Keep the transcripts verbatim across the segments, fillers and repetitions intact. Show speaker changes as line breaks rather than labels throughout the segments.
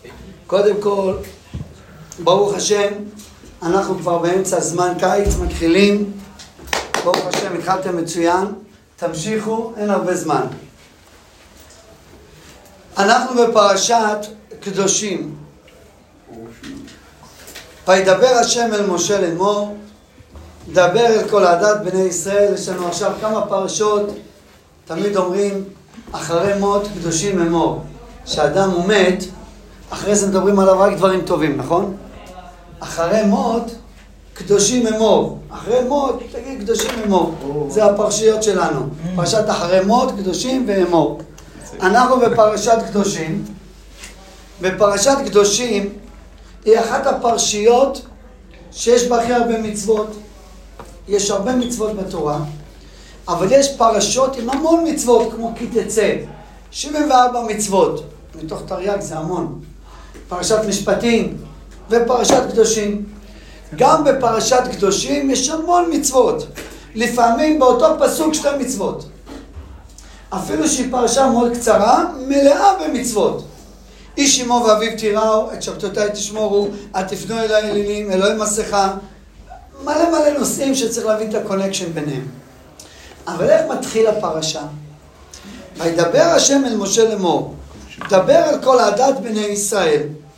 קודם כל, ברוך השם, אנחנו כבר באמצע זמן קיץ, מתחילים. ברוך השם, התחלתם מצוין. תמשיכו, אין הרבה זמן. אנחנו בפרשת קדושים. וידבר השם אל משה לאמור, דבר אל כל עדת בני ישראל. יש לנו עכשיו כמה פרשות, תמיד אומרים, אחרי מות קדושים אמור. כשאדם הוא מת, אחרי זה מדברים עליו רק דברים טובים, נכון? אחרי מות, קדושים אמור. אחרי מות, תגיד קדושים אמור. זה הפרשיות שלנו. פרשת אחרי מות, קדושים ואמור. אנחנו בפרשת קדושים. בפרשת קדושים היא אחת הפרשיות שיש בה הכי הרבה מצוות. יש הרבה מצוות בתורה, אבל יש פרשות עם המון מצוות, כמו כי תצא. שבעים וארבע מצוות. מתוך תרי"ג זה המון. פרשת משפטים ופרשת קדושים. גם בפרשת קדושים יש המון מצוות. לפעמים באותו פסוק שתי מצוות. אפילו שהיא פרשה מאוד קצרה, מלאה במצוות. איש אמו ואביו תיראו, את שבתותיי תשמורו, אל תפנו אל האלילים, אלוהי מסכה. מלא מלא נושאים שצריך להבין את הקונקשן ביניהם. אבל איך מתחיל הפרשה? וידבר השם אל משה לאמור, דבר על כל עדת בני ישראל.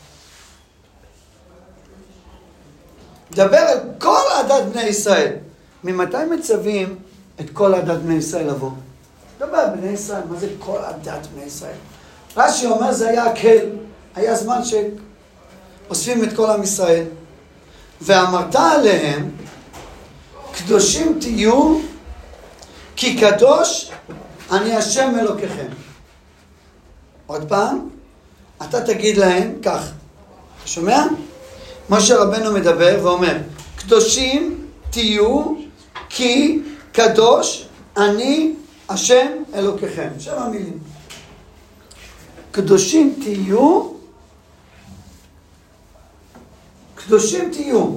דבר על כל עדת בני ישראל. ממתי מצווים את כל עדת בני ישראל לבוא? דבר על בני ישראל, מה זה כל עדת בני ישראל? רש"י אומר זה היה הקל, היה זמן שאוספים את כל עם ישראל. ואמרת עליהם, קדושים תהיו, כי קדוש אני השם אלוקיכם. עוד פעם, אתה תגיד להם כך, שומע? משה רבנו מדבר ואומר, קדושים תהיו, כי קדוש אני השם אלוקיכם. שם המילים. קדושים תהיו, קדושים תהיו.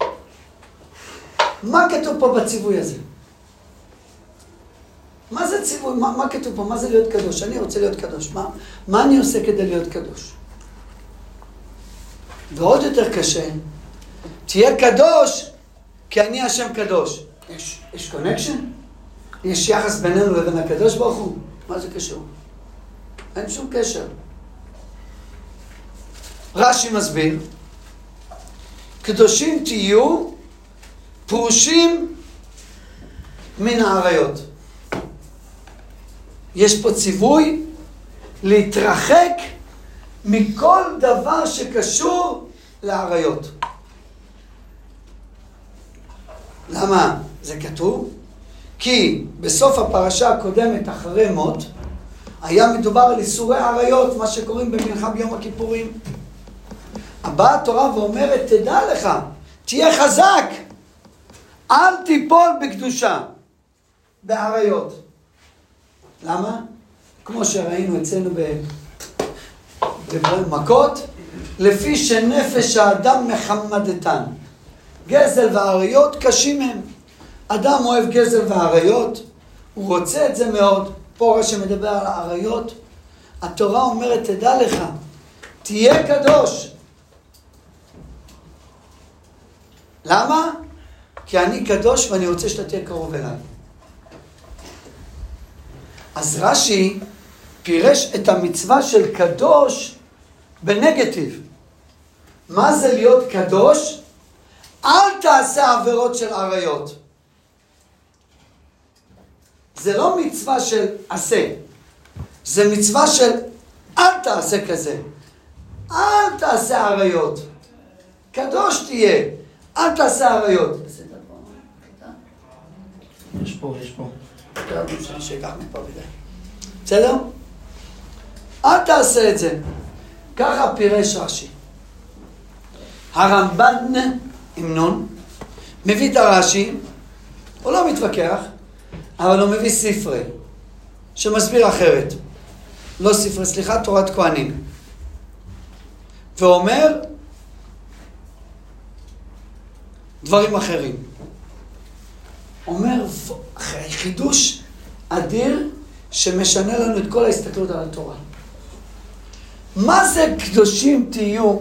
מה כתוב פה בציווי הזה? מה זה ציווי? מה, מה כתוב פה? מה זה להיות קדוש? אני רוצה להיות קדוש. מה, מה אני עושה כדי להיות קדוש? ועוד יותר קשה, תהיה קדוש, כי אני השם קדוש. יש, יש קונקשן? יש יחס בינינו לבין הקדוש ברוך הוא? מה זה קשור? אין שום קשר. רש"י מסביר, קדושים תהיו פרושים מן העריות. יש פה ציווי להתרחק מכל דבר שקשור לעריות. למה זה כתוב? כי בסוף הפרשה הקודמת אחרי מות היה מדובר על איסורי עריות, מה שקוראים במנחה ביום הכיפורים. הבאה התורה ואומרת, תדע לך, תהיה חזק, אל תיפול בקדושה, בעריות. למה? כמו שראינו אצלנו במכות, לפי שנפש האדם מחמדתן. גזל ועריות קשים הם. אדם אוהב גזל ועריות, הוא רוצה את זה מאוד. פה רש"י מדבר על העריות. התורה אומרת, תדע לך, תהיה קדוש. למה? כי אני קדוש ואני רוצה שאתה תהיה קרוב אליי. אז רש"י פירש את המצווה של קדוש בנגטיב. מה זה להיות קדוש? אל תעשה עבירות של עריות. זה לא מצווה של עשה. זה מצווה של אל תעשה כזה. אל תעשה עריות. קדוש תהיה. אל תעשה עריות.
יש פה, יש פה.
בסדר? אל תעשה את זה. ככה פירש רש"י. הרמב"ן עם נון מביא את הרש"י, הוא לא מתווכח, אבל הוא מביא ספרי שמסביר אחרת. לא ספרי, סליחה, תורת כהנים. ואומר דברים אחרים. אומר חידוש אדיר שמשנה לנו את כל ההסתכלות על התורה. מה זה קדושים תהיו?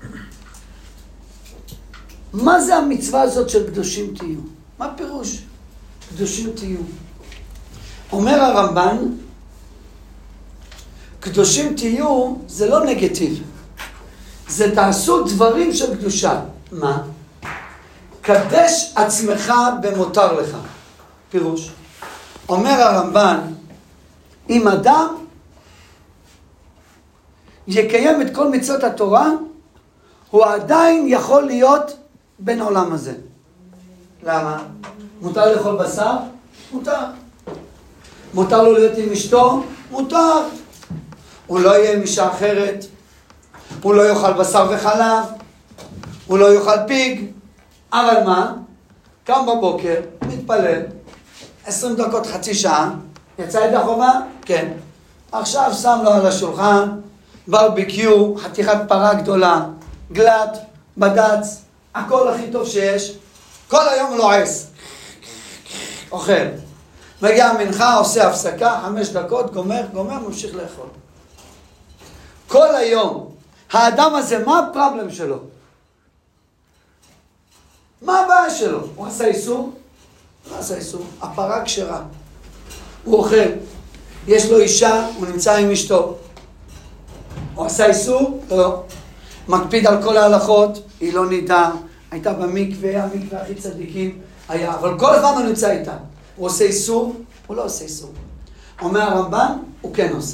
מה זה המצווה הזאת של קדושים תהיו? מה פירוש? קדושים תהיו. אומר הרמב"ן, קדושים תהיו זה לא נגטיב. זה תעשו דברים של קדושה. מה? קדש עצמך במותר לך. פירוש. אומר הרמב"ן, אם אדם יקיים את כל מצוות התורה, הוא עדיין יכול להיות בין העולם הזה. למה? מותר לאכול בשר? מותר. מותר לו להיות עם אשתו? מותר. הוא לא יהיה עם אישה אחרת. הוא לא יאכל בשר וחלב. הוא לא יאכל פיג. אבל מה? קם בבוקר, מתפלל, עשרים דקות, חצי שעה, יצא ידי החובה? כן. עכשיו שם לו על השולחן, ברביקיו, חתיכת פרה גדולה, גלת, בדץ, הכל הכי טוב שיש, כל היום לועס, אוכל. מגיע המנחה, עושה הפסקה, חמש דקות, גומר, גומר, ממשיך לאכול. כל היום, האדם הזה, מה הפרובלם שלו? מה הבעיה שלו? הוא עשה איסור? לא עשה איסור. הפרה כשרה. הוא אוכל. יש לו אישה, הוא נמצא עם אשתו. הוא עשה איסור? לא. מקפיד על כל ההלכות, היא לא נידה. הייתה במקווה, המקווה הכי צדיקים היה. אבל כל הזמן הוא נמצא איתה. הוא עושה איסור? הוא לא עושה איסור. אומר הרמב"ן, הוא כן עושה.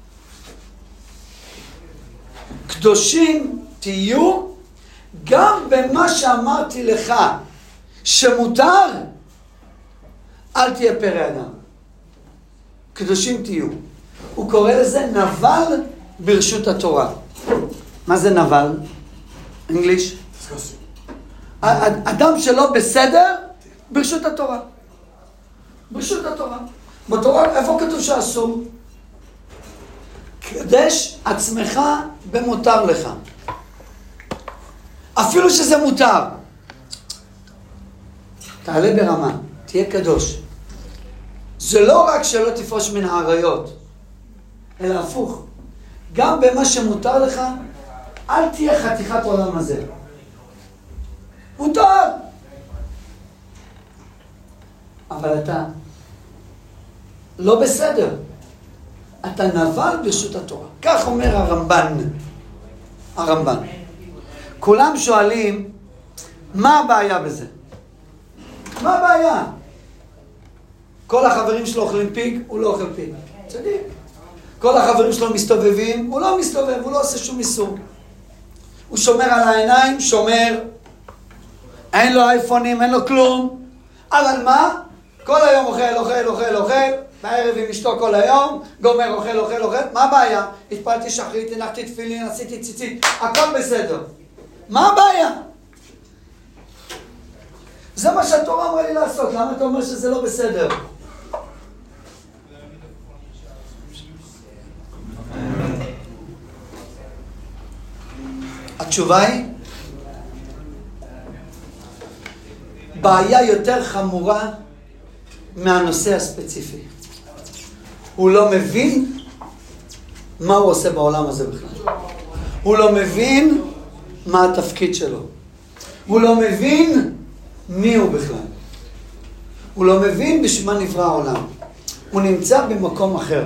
קדושים תהיו גם במה שאמרתי לך שמותר, אל תהיה פרא אדם. קדושים תהיו. הוא קורא לזה נבל ברשות התורה. מה זה נבל? אנגליש? אדם שלא בסדר ברשות התורה. ברשות התורה. בתורה, איפה כתוב שאסור? קדש עצמך במותר לך. אפילו שזה מותר. תעלה ברמה, תהיה קדוש. זה לא רק שלא תפרוש מן העריות, אלא הפוך. גם במה שמותר לך, אל תהיה חתיכת עולם הזה. מותר. אבל אתה לא בסדר. אתה נבל ברשות התורה. כך אומר הרמב"ן. הרמב"ן. כולם שואלים, מה הבעיה בזה? מה הבעיה? כל החברים שלו אוכלים פיג, הוא לא אוכל פיג. צדיק. כל החברים שלו מסתובבים, הוא לא מסתובב, הוא לא עושה שום איסור. הוא שומר על העיניים, שומר. אין לו אייפונים, אין לו כלום. אבל מה? כל היום אוכל, אוכל, אוכל, אוכל. בערב עם אשתו כל היום, גומר, אוכל, אוכל, אוכל. מה הבעיה? התפלתי שחרית, הנחתי תפילין, עשיתי ציצית. הכל בסדר. מה הבעיה? זה מה שהתורה אמרה לי לעשות. למה אתה אומר שזה לא בסדר? התשובה היא, בעיה יותר חמורה מהנושא הספציפי. הוא לא מבין מה הוא עושה בעולם הזה בכלל. הוא לא מבין מה התפקיד שלו. הוא לא מבין מי הוא בכלל. הוא לא מבין בשביל מה נברא העולם. הוא נמצא במקום אחר.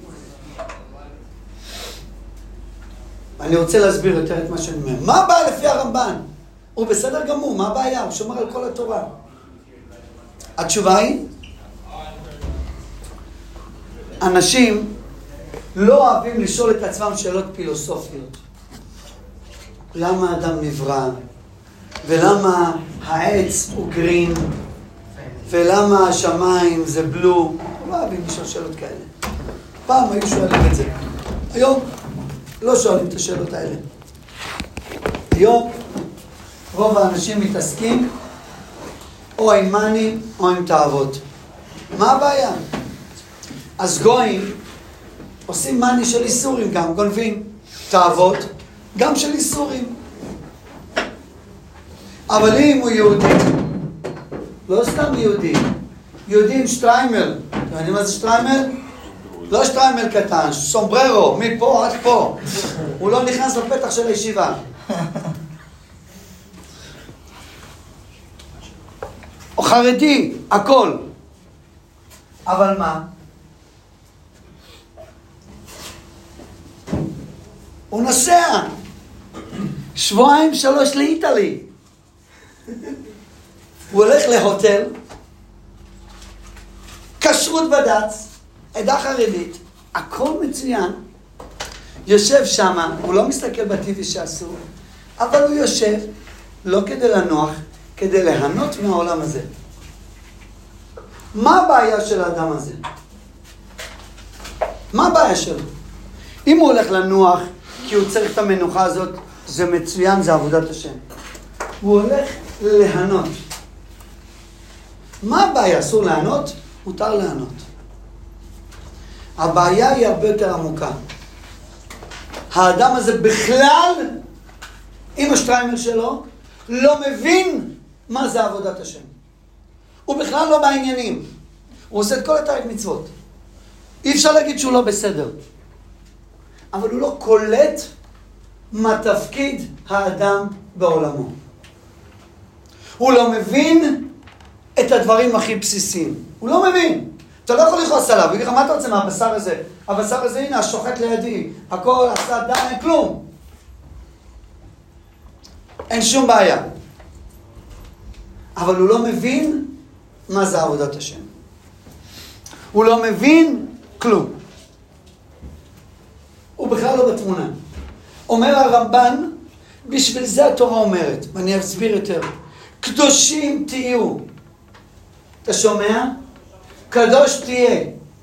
אני רוצה להסביר יותר את מה שאני אומר. מה הבעיה לפי הרמב"ן? הוא בסדר גמור, מה הבעיה? הוא שומר על כל התורה. התשובה היא, אנשים לא אוהבים לשאול את עצמם שאלות פילוסופיות. למה האדם נברא? ולמה העץ הוא גרין? ולמה השמיים זה בלו? לא אוהבים לשאול שאלות כאלה. פעם היו שואלים את זה. היום לא שואלים את השאלות האלה. היום רוב האנשים מתעסקים או עם מאני או עם תאוות. מה הבעיה? אז גויים עושים מאני של איסורים גם, גונבים. תאוות גם של איסורים. אבל אם הוא יהודי, לא סתם יהודי, יהודי עם שטריימל. אתם יודעים מה זה שטריימל? לא שטריימל קטן, סומבררו, מפה עד פה. הוא לא נכנס לפתח של הישיבה. או חרדי, הכל. אבל מה? הוא נוסע שבועיים שלוש לאיטלי. הוא הולך להוטל, כשרות בד"ץ, עדה חרדית, הכל מצוין. יושב שם, הוא לא מסתכל בטיבי שעשו, אבל הוא יושב לא כדי לנוח, כדי ליהנות מהעולם הזה. מה הבעיה של האדם הזה? מה הבעיה שלו? אם הוא הולך לנוח כי הוא צריך את המנוחה הזאת, זה מצוין, זה עבודת השם. הוא הולך ליהנות. מה הבעיה? אסור ליהנות? מותר ליהנות. הבעיה היא הרבה יותר עמוקה. האדם הזה בכלל, עם השטריימר שלו, לא מבין מה זה עבודת השם. הוא בכלל לא בעניינים. הוא עושה את כל התרי"ג מצוות. אי אפשר להגיד שהוא לא בסדר. אבל הוא לא קולט מה תפקיד האדם בעולמו. הוא לא מבין את הדברים הכי בסיסיים. הוא לא מבין. אתה לא יכול לכעוס עליו. הוא יגיד לך, מה אתה רוצה מהבשר הזה? הבשר הזה, הנה, השוחט לידי. הכל עשה דם, אין כלום. אין שום בעיה. אבל הוא לא מבין מה זה עבודת השם. הוא לא מבין כלום. הוא בכלל לא בתמונה. אומר הרמב"ן, בשביל זה התורה אומרת, ואני אסביר יותר, קדושים תהיו. אתה שומע? קדוש תהיה.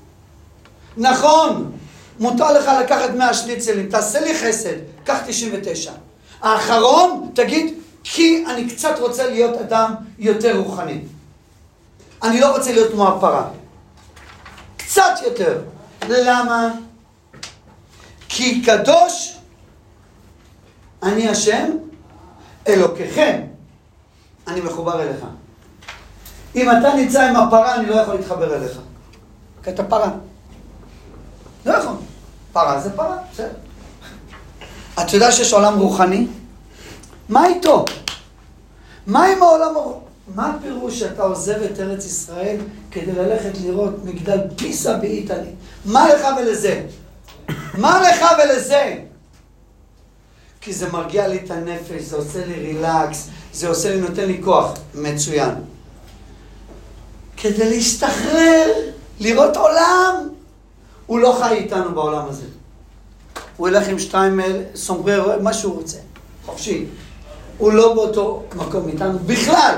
נכון, מותר לך לקחת מאה שניצלים, תעשה לי חסד, קח תשעים ותשע. האחרון, תגיד, כי אני קצת רוצה להיות אדם יותר רוחני. אני לא רוצה להיות כמו הפרה. קצת יותר. למה? כי קדוש, אני השם, אלוקיכם. אני מחובר אליך. אם אתה נמצא עם הפרה, אני לא יכול להתחבר אליך. כי אתה פרה. לא יכול. פרה זה פרה, בסדר. אתה יודע שיש עולם רוחני? מה איתו? מה עם העולם הרוחני? מה הפירוש שאתה עוזב את ארץ ישראל כדי ללכת לראות מגדל פיסה באיטלי? מה לך ולזה? מה לך ולזה? כי זה מרגיע לי את הנפש, זה עושה לי רילקס, זה עושה לי, נותן לי כוח. מצוין. כדי להשתחרר, לראות עולם, הוא לא חי איתנו בעולם הזה. הוא ילך עם שטריימל, סומבררו, מה שהוא רוצה. חופשי. הוא לא באותו מקום איתנו בכלל.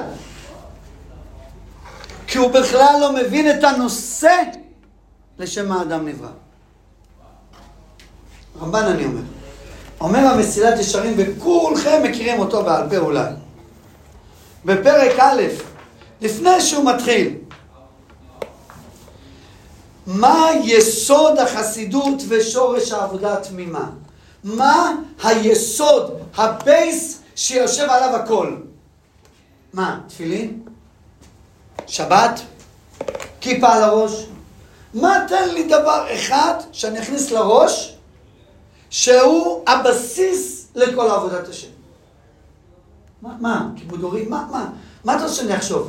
כי הוא בכלל לא מבין את הנושא לשם האדם נברא. רמב"ן אני אומר. אומר המסילת ישרים, וכולכם מכירים אותו בעל פה אולי. בפרק א', לפני שהוא מתחיל, מה יסוד החסידות ושורש העבודה התמימה? מה היסוד, הבייס שיושב עליו הכל? מה? תפילין? שבת? כיפה על הראש? מה תן לי דבר אחד שאני אכניס לראש שהוא הבסיס לכל עבודת השם? מה? מה? כיבוד הורים? מה? מה? מה אתה רוצה שאני אחשוב?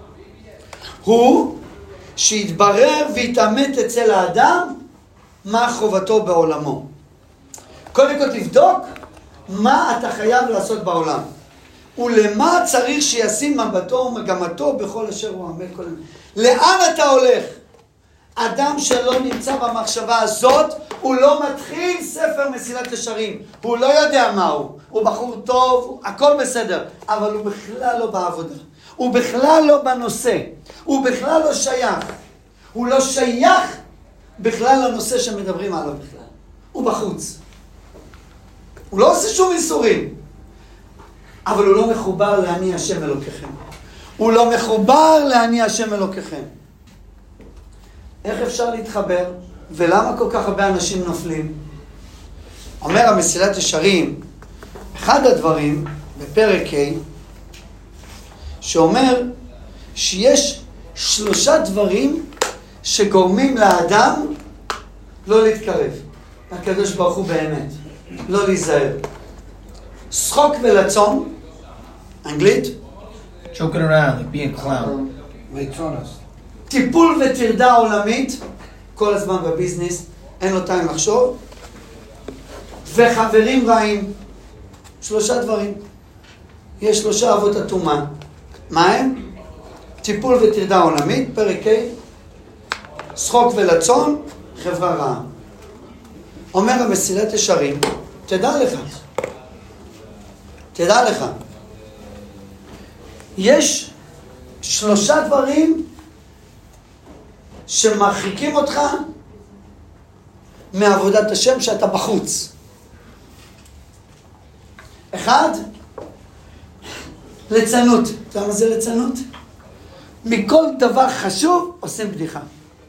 הוא שיתברר ויתאמת אצל האדם מה חובתו בעולמו. קודם כל תבדוק מה אתה חייב לעשות בעולם. ולמה צריך שישים מבטו ומגמתו בכל אשר הוא עמל כל הזמן. לאן אתה הולך? אדם שלא נמצא במחשבה הזאת, הוא לא מתחיל ספר מסילת ישרים. הוא לא יודע מהו. הוא בחור טוב, הכל בסדר. אבל הוא בכלל לא בעבודה. הוא בכלל לא בנושא. הוא בכלל לא שייך. הוא לא שייך בכלל לנושא שמדברים עליו בכלל. הוא בחוץ. הוא לא עושה שום איסורים. אבל הוא לא מחובר לעני השם אלוקיכם. הוא לא מחובר לעני השם אלוקיכם. איך אפשר להתחבר? ולמה כל כך הרבה אנשים נופלים? אומר המסילת ישרים, אחד הדברים בפרק ה' שאומר שיש שלושה דברים שגורמים לאדם לא להתקרב. הקדוש ברוך הוא באמת. לא להיזהר. שחוק ולצון, אנגלית.
Joking around, like being a clown.
טיפול וטרדה עולמית, כל הזמן בביזנס, אין לו טיים לחשוב. וחברים רעים, שלושה דברים. יש שלושה אבות הטומאה. מה הם? טיפול וטרדה עולמית, פרק ה', שחוק ולצון, חברה רעה. אומר המסילת ישרים, תדע לך, תדע לך, יש שלושה דברים שמרחיקים אותך מעבודת השם שאתה בחוץ. אחד, ליצנות. אתה יודע מה זה ליצנות? מכל דבר חשוב עושים בדיחה.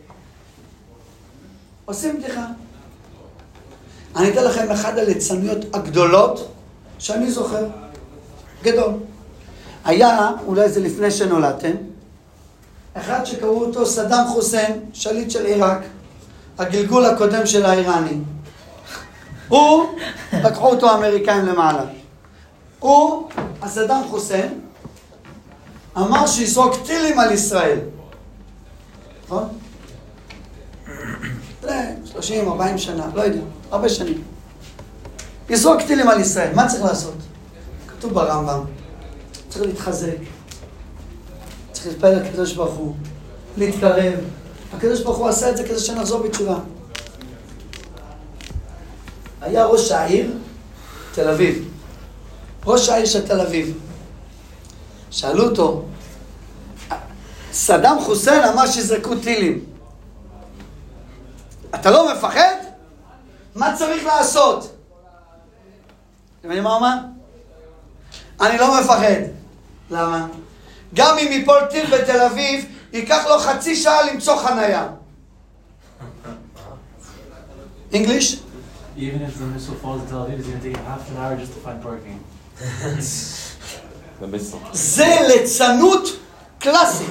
עושים בדיחה. אני אתן לכם אחד הליצנויות הגדולות שאני זוכר. גדול. היה, אולי זה לפני שנולדתם, אחד שקראו אותו סדאם חוסיין, שליט של עיראק, הגלגול הקודם של האיראני. הוא, לקחו אותו האמריקאים למעלה. הוא, הסדאם חוסיין, אמר שיזרוק טילים על ישראל. נכון? שלושים, ארבעים שנה, לא יודע, הרבה שנים. יזרוק טילים על ישראל, מה צריך לעשות? כתוב ברמב"ם, צריך להתחזק, צריך להתפלל לקדוש ברוך הוא, להתקרב. הקדוש ברוך הוא עשה את זה כדי שנחזור בתשובה. היה ראש העיר, תל אביב. ראש העיר של תל אביב. שאלו אותו, סדאם חוסיין אמר שיזרקו טילים. אתה לא מפחד? מה צריך לעשות? אתם יודעים מה הוא אמר? אני לא מפחד. למה? גם אם ייפול טיל בתל אביב, ייקח לו חצי שעה למצוא חנייה. English?
Even if the missile falls in Tel Aviv, it's going to take half an hour just to find parking.
זה ליצנות קלאסית.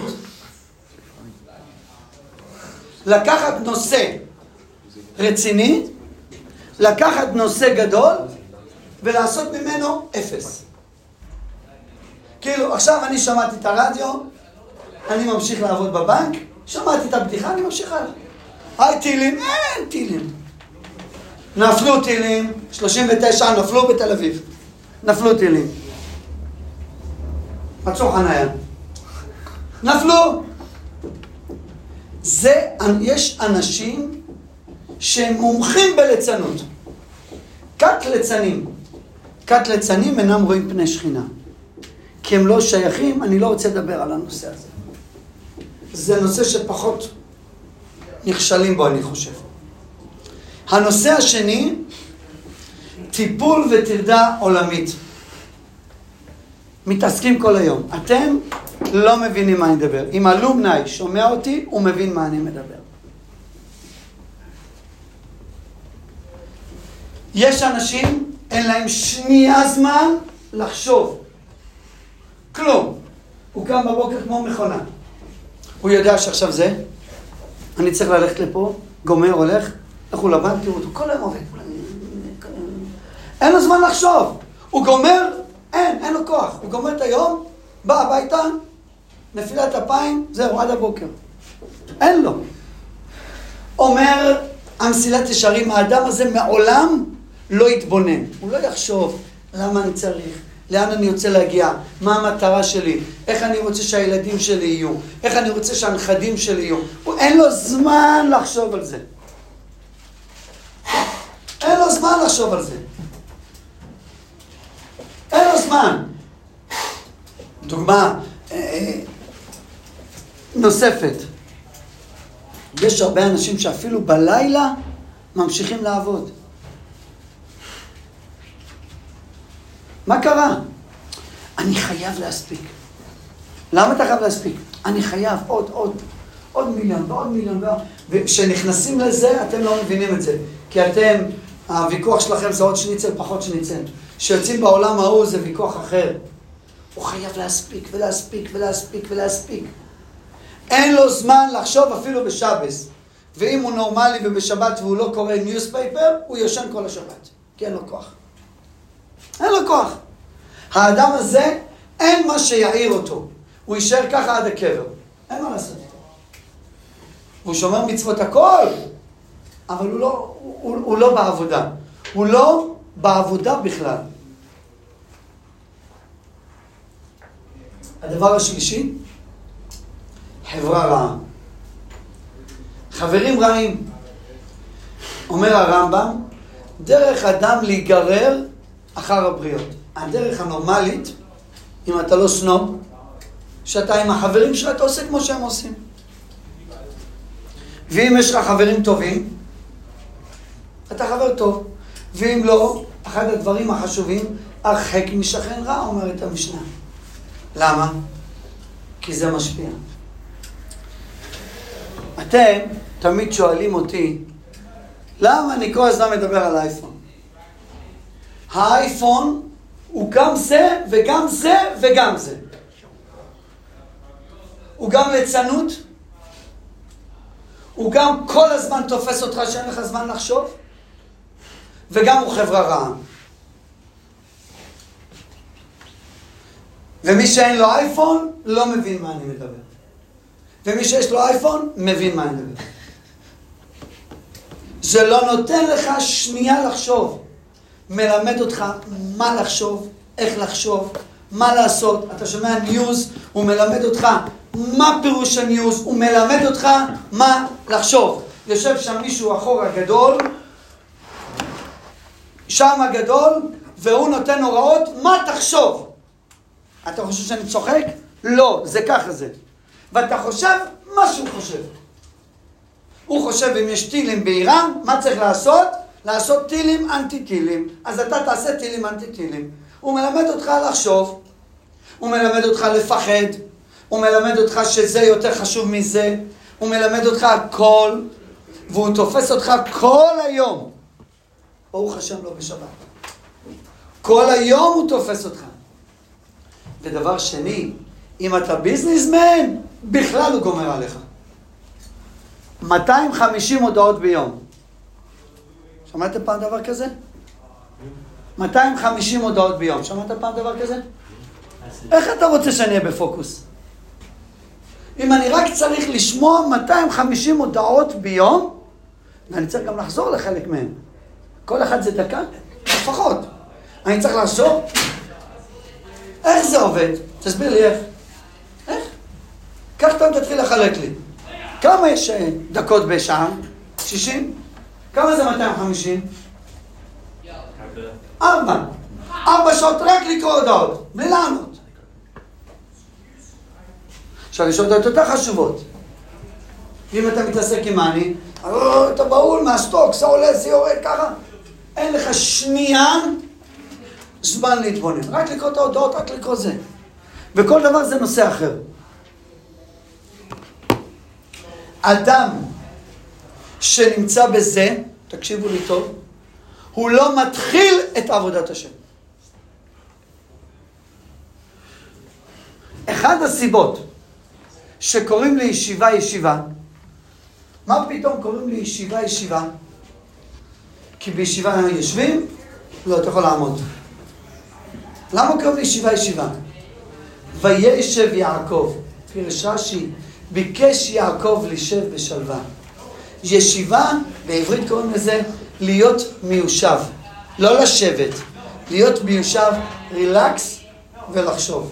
לקחת נושא רציני, לקחת נושא גדול, ולעשות ממנו אפס. כאילו, עכשיו אני שמעתי את הרדיו, אני ממשיך לעבוד בבנק, שמעתי את הבדיחה, אני ממשיך הלאה. היי טילים, אין טילים. נפלו טילים, שלושים ותשע נפלו בתל אביב. נפלו טילים. מצאו חניה. נפלו. זה, יש אנשים שהם מומחים בליצנות. כת ליצנים. כת ליצנים אינם רואים פני שכינה. כי הם לא שייכים, אני לא רוצה לדבר על הנושא הזה. זה נושא שפחות נכשלים בו, אני חושב. הנושא השני, טיפול וטרדה עולמית. מתעסקים כל היום. אתם לא מבינים מה אני מדבר. אם אלומני שומע אותי, הוא מבין מה אני מדבר. יש אנשים, אין להם שנייה זמן לחשוב. כלום. הוא קם בבוקר כמו מכונה. הוא יודע שעכשיו זה, אני צריך ללכת לפה, גומר, הולך, לכו לבנק, תראו אותו, כל היום עובד. אין לו זמן לחשוב. הוא גומר, אין, אין לו כוח. הוא גומר את היום, בא הביתה, נפילת אפיים, זהו, עד הבוקר. אין לו. אומר המסילת ישרים, האדם הזה מעולם לא יתבונן. הוא לא יחשוב למה אני צריך, לאן אני רוצה להגיע, מה המטרה שלי, איך אני רוצה שהילדים שלי יהיו, איך אני רוצה שהנכדים שלי יהיו. אין לו זמן לחשוב על זה. אין לו זמן לחשוב על זה. אין לו זמן. דוגמה אה, נוספת. יש הרבה אנשים שאפילו בלילה ממשיכים לעבוד. מה קרה? אני חייב להספיק. למה אתה חייב להספיק? אני חייב עוד, עוד, עוד מיליון ועוד מיליון ועוד. וכשנכנסים לזה, אתם לא מבינים את זה. כי אתם, הוויכוח שלכם זה עוד שניצל, פחות שניצל. כשיוצאים בעולם ההוא זה ויכוח אחר. הוא חייב להספיק ולהספיק ולהספיק ולהספיק. אין לו זמן לחשוב אפילו בשבס. ואם הוא נורמלי ובשבת והוא לא קורא ניוספייפר, הוא יושן כל השבת, כי אין לו כוח. אין לו כוח. האדם הזה, אין מה שיעיר אותו. הוא יישאר ככה עד הקבר. אין מה לעשות איתו. והוא שומר מצוות הכל, אבל הוא לא, הוא, הוא לא בעבודה. הוא לא בעבודה בכלל. הדבר השלישי, חברה רעה. חברים רעים. אומר הרמב"ם, דרך אדם להיגרר אחר הבריות. הדרך הנורמלית, אם אתה לא סנוב, שאתה עם החברים שלך, אתה עושה כמו שהם עושים. ואם יש לך חברים טובים, אתה חבר טוב. ואם לא, אחד הדברים החשובים, הרחק משכן רע, אומרת המשנה. למה? כי זה משפיע. אתם תמיד שואלים אותי, למה אני כל הזמן מדבר על האייפון? האייפון הוא גם זה וגם זה וגם זה. הוא גם ליצנות, הוא גם כל הזמן תופס אותך שאין לך זמן לחשוב, וגם הוא חברה רעה. ומי שאין לו אייפון לא מבין מה אני מדבר. ומי שיש לו אייפון מבין מה אני מדבר. זה לא נותן לך שנייה לחשוב. מלמד אותך מה לחשוב, איך לחשוב, מה לעשות. אתה שומע ניוז, הוא מלמד אותך מה פירוש הניוז, הוא מלמד אותך מה לחשוב. יושב שם מישהו אחור הגדול, שם הגדול, והוא נותן הוראות מה תחשוב. אתה חושב שאני צוחק? לא, זה ככה זה. ואתה חושב מה שהוא חושב. הוא חושב אם יש טילים באיראן, מה צריך לעשות? לעשות טילים אנטי-טילים. אז אתה תעשה טילים אנטי-טילים. הוא מלמד אותך לחשוב, הוא מלמד אותך לפחד, הוא מלמד אותך שזה יותר חשוב מזה, הוא מלמד אותך הכל, והוא תופס אותך כל היום. ברוך השם לא בשבת. כל היום הוא תופס אותך. ודבר שני, אם אתה ביזנסמן, בכלל הוא גומר עליך. מאתיים וחמישים הודעות ביום. שמעתם פעם דבר כזה? מאתיים וחמישים הודעות ביום. שמעת פעם דבר כזה? איך אתה רוצה שאני אהיה בפוקוס? אם אני רק צריך לשמוע מאתיים וחמישים הודעות ביום, ואני צריך גם לחזור לחלק מהם. כל אחד זה דקה, לפחות. אני צריך לחזור. איך זה עובד? תסביר לי איך. איך? כך אתה תתחיל לחלק לי. כמה יש דקות בשעה? שישים? כמה זה מאתיים וחמישים? ארבע. ארבע שעות רק לקרוא הודעות, בלי לענות. עכשיו יש הודעות יותר חשובות. אם אתה מתעסק עם אני, אתה בהול מהסטוק, זה עולה, זה יורד, ככה. אין לך שנייה זמן להתבונן. רק לקרוא את ההודעות, רק לקרוא זה. וכל דבר זה נושא אחר. אדם שנמצא בזה, תקשיבו לי טוב, הוא לא מתחיל את עבודת השם. אחד הסיבות שקוראים לישיבה ישיבה, מה פתאום קוראים לישיבה ישיבה? כי בישיבה יושבים, לא, אתה יכול לעמוד. למה קוראים לישיבה ישיבה? וישב יעקב, פירש רש"י, ביקש יעקב לשב בשלווה. ישיבה, בעברית קוראים לזה להיות מיושב, לא לשבת, להיות מיושב, רילקס ולחשוב.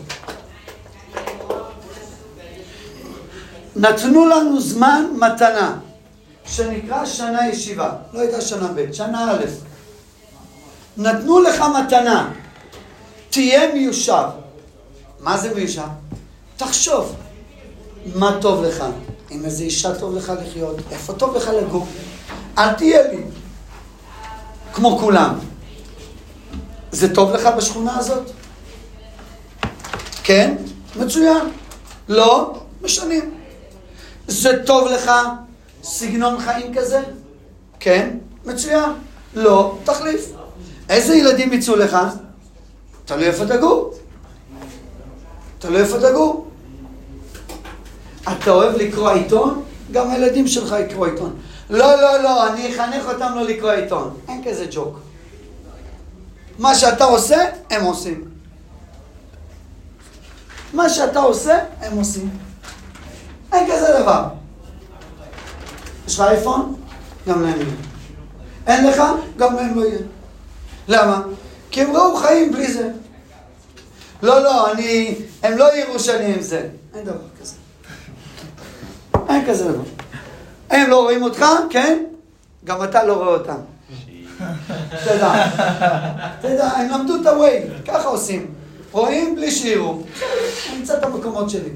נתנו לנו זמן מתנה, שנקרא שנה ישיבה, לא הייתה שנה ב', שנה א'. נתנו לך מתנה, תהיה מיושב. מה זה מיושב? תחשוב, מה טוב לך, עם איזה אישה טוב לך לחיות, איפה טוב לך לגור. אל תהיה לי כמו כולם. זה טוב לך בשכונה הזאת? כן? מצוין. לא? משנים. זה טוב לך סגנון חיים כזה? כן? מצוין. לא? תחליף. איזה ילדים יצאו לך? תלוי איפה תגור. תלוי איפה תגור. אתה אוהב לקרוא עיתון? גם הילדים שלך יקראו עיתון. לא, לא, לא, אני אחנך אותם לא לקרוא עיתון. אין כזה ג'וק. מה שאתה עושה, הם עושים. מה שאתה עושה, הם עושים. אין כזה דבר. יש לך אייפון? גם להם יהיה. אין לך? גם להם לא יהיה. למה? כי הם ראו חיים בלי זה. לא, לא, אני... הם לא יראו שאני עם זה. אין דבר כזה. אין כזה דבר. הם לא רואים אותך, כן? גם אתה לא רואה אותם. תדע. תדע, הם למדו את הווי. ככה עושים. רואים בלי שיראו. אני אמצא את המקומות שלי.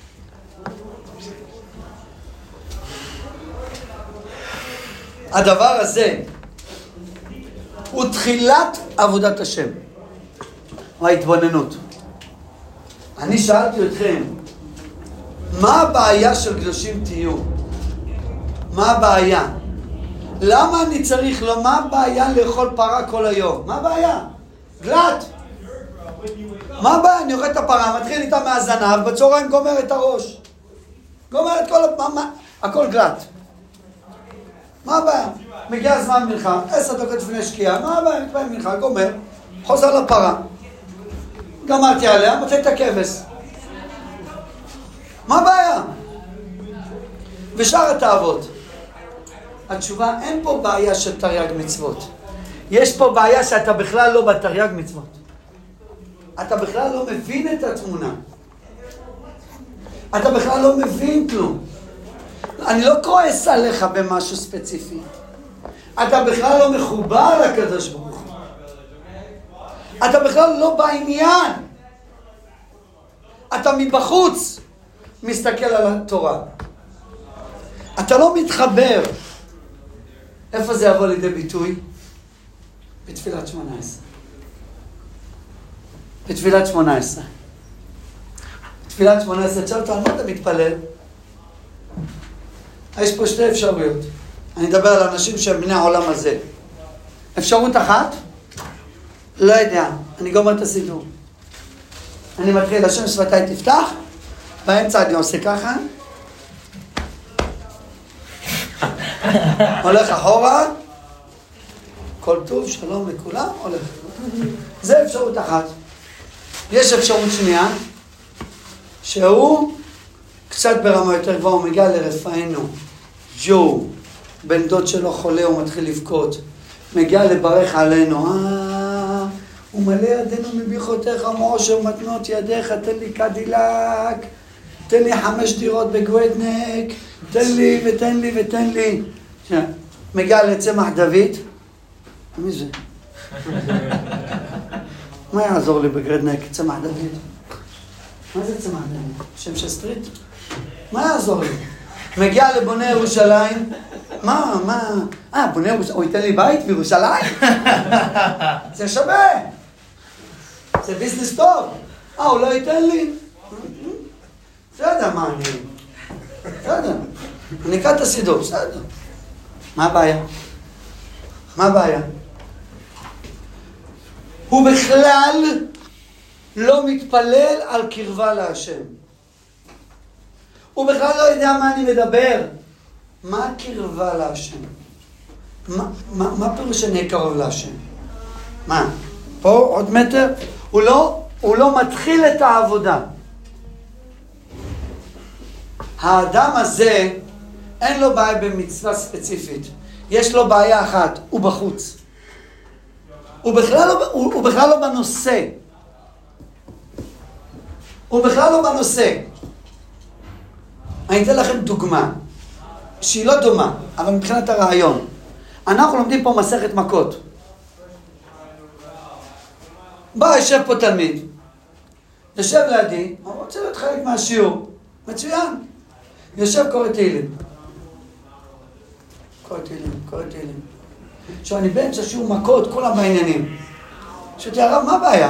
הדבר הזה הוא תחילת עבודת השם. ההתבוננות. אני שאלתי אתכם, מה הבעיה של קדושים תהיו? מה הבעיה? למה אני צריך לו? מה הבעיה לאכול פרה כל היום? מה הבעיה? גלת. מה הבעיה? אני אוכל את הפרה, מתחיל איתה מהזנב, בצהריים גומר את הראש. גומר את כל... מה, מה? הכל גלת. מה הבעיה? מגיע הזמן מנחה, עשר דקות לפני שקיעה, מה הבעיה? מתפעל מנחה, גומר, חוזר לפרה. גמרתי עליה, מצא את הכבש. מה הבעיה? ושאר התאוות. התשובה, אין פה בעיה של תרי"ג מצוות. יש פה בעיה שאתה בכלל לא בתרי"ג מצוות. אתה בכלל לא מבין את התמונה. אתה בכלל לא מבין כלום. אני לא כועס עליך במשהו ספציפי. אתה בכלל לא מחובר לקדוש ברוך הוא. אתה בכלל לא בעניין. אתה מבחוץ מסתכל על התורה. אתה לא מתחבר. איפה זה יבוא לידי ביטוי? בתפילת שמונה עשרה. בתפילת שמונה עשרה. בתפילת שמונה עשרה, תשאל אותו, על מה אתה מתפלל? יש פה שתי אפשרויות. אני אדבר על אנשים שהם בני העולם הזה. אפשרות אחת, לא יודע, אני גומר את הסידור. אני מתחיל, השם שפתיי תפתח, באמצע אני עושה ככה, הולך אחורה, כל טוב, שלום לכולם, הולך. זה אפשרות אחת. יש אפשרות שנייה, שהוא קצת ברמה יותר גבוהה, הוא מגיע לרפאנו, ג'ו, בן דוד שלו חולה, הוא מתחיל לבכות, מגיע לברך עלינו, אה, הוא מלא ידינו מברכותיך, מעושר מתנות ידיך, תן לי קדילק, תן לי חמש דירות בגוודנק, תן לי ותן לי ותן לי. מגיע לצמח דוד, מי זה? מה יעזור לי בגוודנק, צמח דוד? מה זה צמח דוד? שם שסטריט? מה יעזור לי? מגיע לבונה ירושלים, מה, מה? אה, בונה ירושלים, הוא ייתן לי בית בירושלים? זה שווה. זה ביזנס טוב. אה, הוא לא ייתן לי? בסדר, מה אני... בסדר. אני אקרא את הסידור, בסדר. מה הבעיה? מה הבעיה? הוא בכלל לא מתפלל על קרבה להשם. הוא בכלל לא יודע מה אני מדבר. מה קרבה להשם? מה, מה, מה פירוש שאני קרוב להשם? מה? פה עוד מטר? הוא לא, הוא לא מתחיל את העבודה. האדם הזה אין לו בעיה במצווה ספציפית. יש לו בעיה אחת, הוא בחוץ. הוא בכלל לא, הוא, הוא בכלל לא בנושא. הוא בכלל לא בנושא. אני אתן לכם דוגמה, שהיא לא דומה, אבל מבחינת הרעיון. אנחנו לומדים פה מסכת מכות. בא, יושב פה תלמיד. יושב לידי, הוא רוצה להיות חלק מהשיעור. מצוין. יושב קורא תהילים. קורא תהילים, קורא תהילים. עכשיו אני באמצע שיעור מכות, כולם בעניינים. שאתי הרב, מה הבעיה?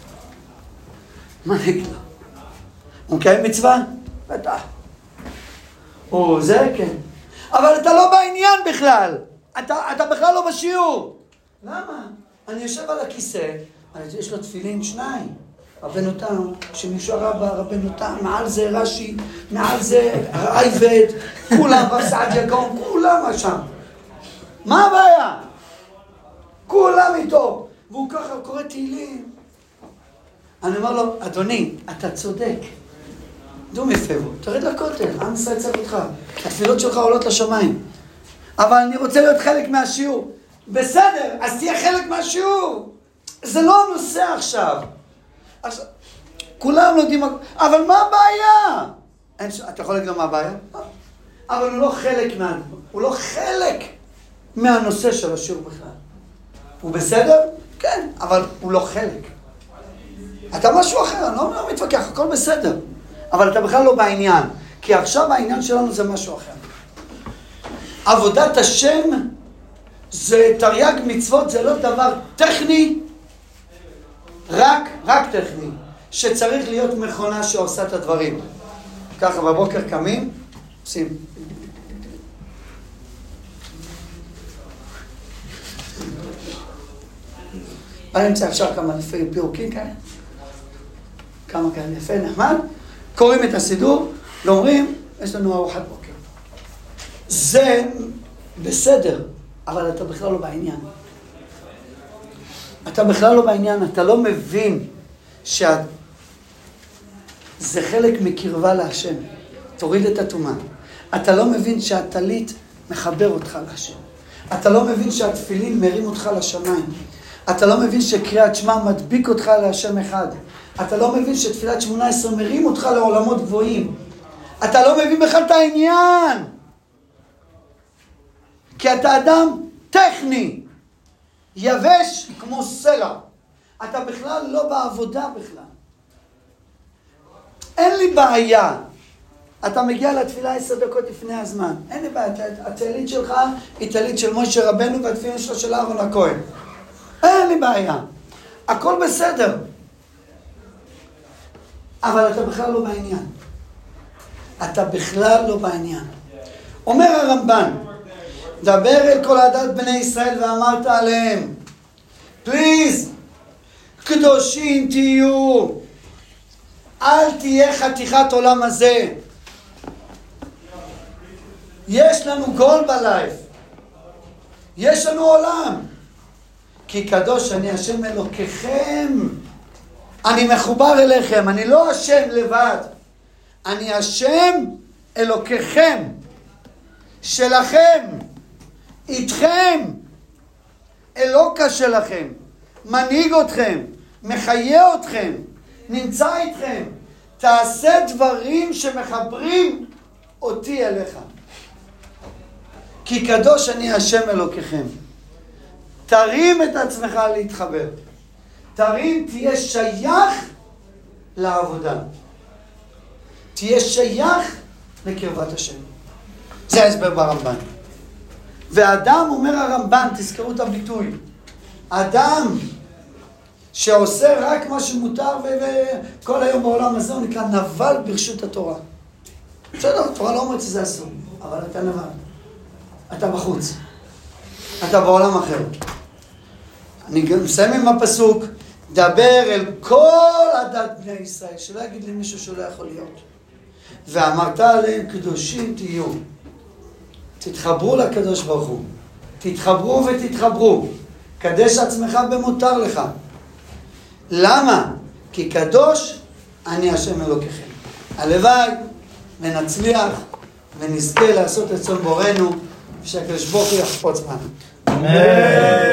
מה נגיד לו? הוא מקיים מצווה? בטח. או, זה כן. אבל אתה לא בעניין בכלל. אתה, אתה בכלל לא בשיעור. למה? אני יושב על הכיסא, יש לו תפילין שניים. רבנו תם, שמישהו הרבה, רבנו תם, מעל זה רש"י, מעל זה רייבד, כולם, רב סעדיה גאון, כולם שם. מה הבעיה? כולם איתו. והוא ככה קורא תהילים. אני אומר לו, אדוני, אתה צודק. דום יפבו, תרד לכותל, עם ישראל צריך אותך. התפילות שלך עולות לשמיים. אבל אני רוצה להיות חלק מהשיעור. בסדר, אז תהיה חלק מהשיעור. זה לא הנושא עכשיו. עכשיו, כולם יודעים, אבל מה הבעיה? אין, אתה יכול להגיד לו מה הבעיה? אבל הוא לא חלק מה... הוא לא חלק מהנושא של השיעור בכלל. הוא בסדר? כן, אבל הוא לא חלק. אתה משהו אחר, אני לא מתווכח, הכל בסדר. אבל אתה בכלל לא בעניין. כי עכשיו העניין שלנו זה משהו אחר. עבודת השם זה תרי"ג מצוות, זה לא דבר טכני, רק, רק טכני, שצריך להיות מכונה שעושה את הדברים. ככה בבוקר קמים, עושים. באמצע אפשר כמה לפי פירוקים כאלה, כמה כאלה יפה, נחמד, קוראים את הסידור, ואומרים, יש לנו ארוחת בוקר. זה בסדר, אבל אתה בכלל לא בעניין. אתה בכלל לא בעניין, אתה לא מבין שזה חלק מקרבה להשם. תוריד את הטומאה. אתה לא מבין שהטלית מחבר אותך להשם. אתה לא מבין שהתפילין מרים אותך לשמיים. אתה לא מבין שקריאת שמע מדביק אותך להשם אחד. אתה לא מבין שתפילת שמונה עשרה מרים אותך לעולמות גבוהים. אתה לא מבין בכלל את העניין. כי אתה אדם טכני, יבש כמו סלע. אתה בכלל לא בעבודה בכלל. אין לי בעיה. אתה מגיע לתפילה עשר דקות לפני הזמן. אין לי בעיה. התהילית שלך היא תהילית של משה רבנו והתפילה שלו של אהרון הכהן. אין לי בעיה. הכל בסדר. אבל אתה בכלל לא בעניין. אתה בכלל לא בעניין. אומר הרמב"ן, דבר אל כל עדת בני ישראל ואמרת עליהם, פליז, קדושים תהיו, אל תהיה חתיכת עולם הזה. יש לנו גול בלייב, יש לנו עולם, כי קדוש אני השם אלוקיכם, אני מחובר אליכם, אני לא השם לבד, אני השם אלוקיכם, שלכם, איתכם, אלוקה שלכם, מנהיג אתכם, מחיה אתכם, נמצא איתכם, תעשה דברים שמחברים אותי אליך. כי קדוש אני השם אלוקיכם. תרים את עצמך להתחבר. תרים, תהיה שייך לעבודה. תהיה שייך לקרבת השם. זה ההסבר ברמב"ן. ואדם, אומר הרמב"ן, תזכרו את הביטוי, אדם שעושה רק מה שמותר וכל היום בעולם הזה, הוא נקרא נבל ברשות התורה. בסדר, התורה לא אומרת שזה אסור, אבל אתה נבל. אתה בחוץ. אתה בעולם אחר. אני גם מסיים עם הפסוק, דבר אל כל עדת בני ישראל, שלא יגיד לי מישהו שלא יכול להיות. ואמרת עליהם, קדושים תהיו. תתחברו לקדוש ברוך הוא. תתחברו ותתחברו. קדש עצמך במותר לך. למה? כי קדוש אני השם אלוקיכם. הלוואי ונצליח ונזכה לעשות את צאן בורנו, ושהקדוש ברוך הוא יחפוץ בנו. אמן.